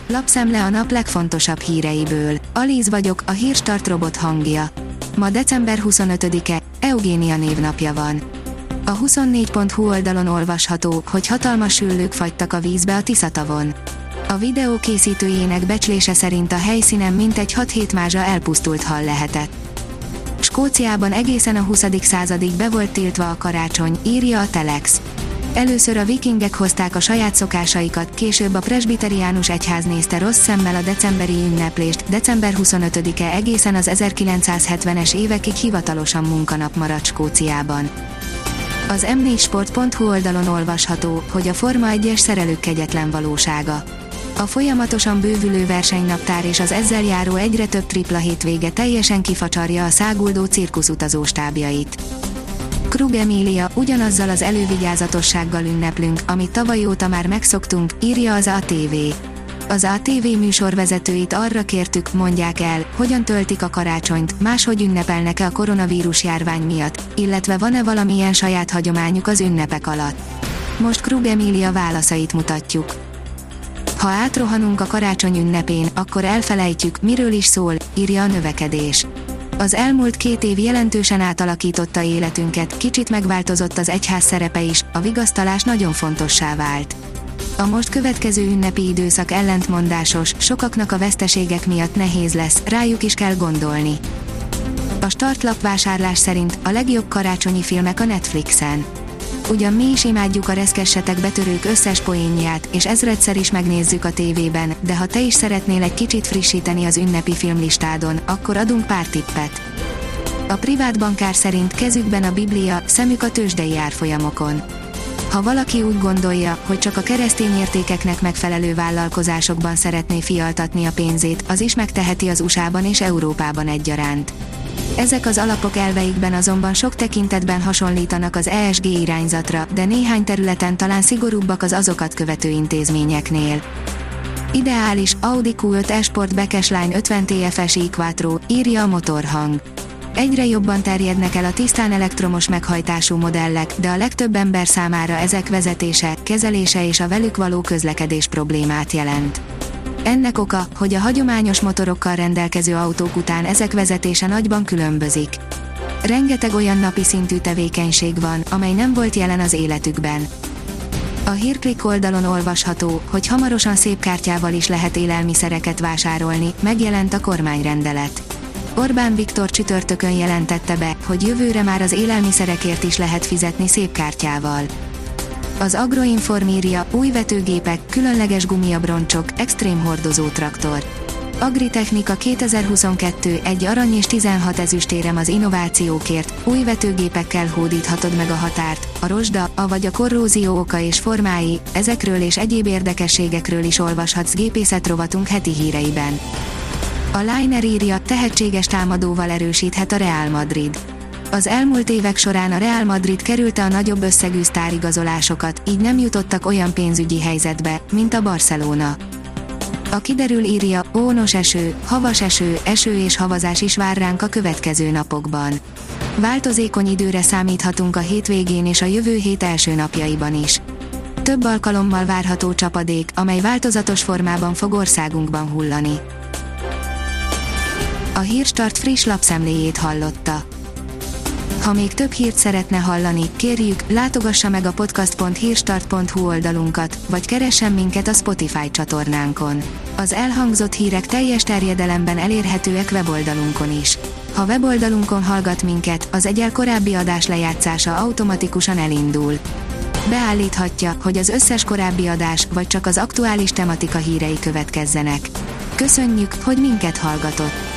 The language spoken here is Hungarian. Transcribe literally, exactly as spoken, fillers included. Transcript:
Lapszemle a nap legfontosabb híreiből. Alíz vagyok, a Hírstart robot hangja. Ma december huszonötödike, Eugénia névnapja van. A huszonnégy pont hu oldalon olvasható, hogy hatalmas süllők fagytak a vízbe a Tisza-tavon. A videó készítőjének becslése szerint a helyszínen mintegy hat-hét mázsa elpusztult hal lehetett. Skóciában egészen a huszadik századig be volt tiltva a karácsony, írja a Telex. Először a vikingek hozták a saját szokásaikat, később a presbiteriánus egyház nézte rossz szemmel a decemberi ünneplést, december huszonötödike egészen az ezerkilencszázhetvenes évekig hivatalosan munkanap maradt Skóciában. Az em négy sport pont hu oldalon olvasható, hogy a Forma egyes szerelők kegyetlen valósága. A folyamatosan bővülő versenynaptár és az ezzel járó egyre több tripla hétvége teljesen kifacsarja a száguldó cirkuszutazó stábjait. Krug Emília, ugyanazzal az elővigyázatossággal ünneplünk, amit tavaly óta már megszoktunk, írja az á té vé. Az á té vé műsorvezetőit arra kértük, mondják el, hogyan töltik a karácsonyt, máshogy ünnepelnek-e a koronavírus járvány miatt, illetve van-e valamilyen saját hagyományuk az ünnepek alatt. Most Krug Emília válaszait mutatjuk. Ha átrohanunk a karácsony ünnepén, akkor elfelejtjük, miről is szól, írja a Növekedés. Az elmúlt két év jelentősen átalakította életünket, kicsit megváltozott az egyház szerepe is, a vigasztalás nagyon fontossá vált. A most következő ünnepi időszak ellentmondásos, sokaknak a veszteségek miatt nehéz lesz, rájuk is kell gondolni. A startlap vásárlás szerint a legjobb karácsonyi filmek a Netflixen. Ugyan mi is imádjuk a reszkessetek betörők összes poénját, és ezredszer is megnézzük a tévében, de ha te is szeretnél egy kicsit frissíteni az ünnepi filmlistádon, akkor adunk pár tippet. A privát bankár szerint kezükben a Biblia, szemük a tőzsdei árfolyamokon. Ha valaki úgy gondolja, hogy csak a keresztény értékeknek megfelelő vállalkozásokban szeretné fialtatni a pénzét, az is megteheti az u es á-ban és Európában egyaránt. Ezek az alapok elveikben azonban sok tekintetben hasonlítanak az é es gé irányzatra, de néhány területen talán szigorúbbak az azokat követő intézményeknél. Ideális, Audi kú öt e-Sport Backline ötven té ef es i-Quattro, írja a Motorhang. Egyre jobban terjednek el a tisztán elektromos meghajtású modellek, de a legtöbb ember számára ezek vezetése, kezelése és a velük való közlekedés problémát jelent. Ennek oka, hogy a hagyományos motorokkal rendelkező autók után ezek vezetése nagyban különbözik. Rengeteg olyan napi szintű tevékenység van, amely nem volt jelen az életükben. A Hírklik oldalon olvasható, hogy hamarosan szépkártyával is lehet élelmiszereket vásárolni, megjelent a kormányrendelet. Orbán Viktor csütörtökön jelentette be, hogy jövőre már az élelmiszerekért is lehet fizetni szépkártyával. Az Agroinform írja, új vetőgépek, különleges gumiabroncsok, extrém hordozó traktor. Agritechnika kétezer-huszonkettő, egy arany és tizenhat ezüstérem az innovációkért, új vetőgépekkel hódíthatod meg a határt, a rozsda, avagy a korrózió oka és formái, ezekről és egyéb érdekességekről is olvashatsz gépészetrovatunk heti híreiben. A Liner írja, tehetséges támadóval erősíthet a Real Madrid. Az elmúlt évek során a Real Madrid kerülte a nagyobb összegű sztárigazolásokat, így nem jutottak olyan pénzügyi helyzetbe, mint a Barcelona. A Kiderül írja, ónos eső, havas eső, eső és havazás is vár ránk a következő napokban. Változékony időre számíthatunk a hétvégén és a jövő hét első napjaiban is. Több alkalommal várható csapadék, amely változatos formában fog országunkban hullani. A Hírstart friss lapszemléjét hallotta. Ha még több hírt szeretne hallani, kérjük, látogassa meg a podcast pont hírstart pont hu oldalunkat, vagy keressen minket a Spotify csatornánkon. Az elhangzott hírek teljes terjedelemben elérhetőek weboldalunkon is. Ha weboldalunkon hallgat minket, az egyel korábbi adás lejátszása automatikusan elindul. Beállíthatja, hogy az összes korábbi adás, vagy csak az aktuális tematika hírei következzenek. Köszönjük, hogy minket hallgatott!